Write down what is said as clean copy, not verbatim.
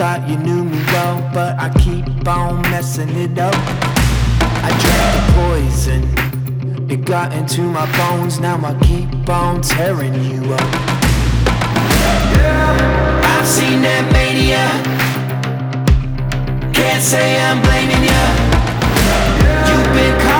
thought you knew me well, but I keep on messing it up. I drank the poison, it got into my bones. Now I keep on tearing you up. I've seen that mania, can't say I'm blaming you. You've been